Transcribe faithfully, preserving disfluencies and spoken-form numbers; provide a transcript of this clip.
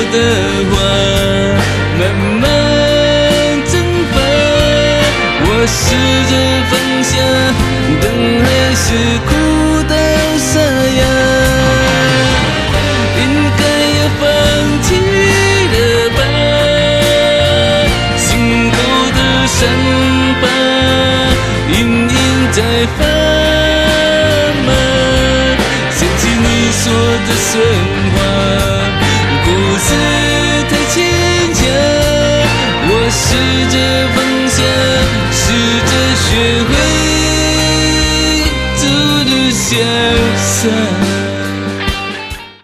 的话慢慢蒸发。我试着放下，但还是哭到沙哑。应该要放弃了吧，心口的伤疤隐隐在发麻。想起你说的神话，故事太牵强。我试着放下，试着学会走得潇洒。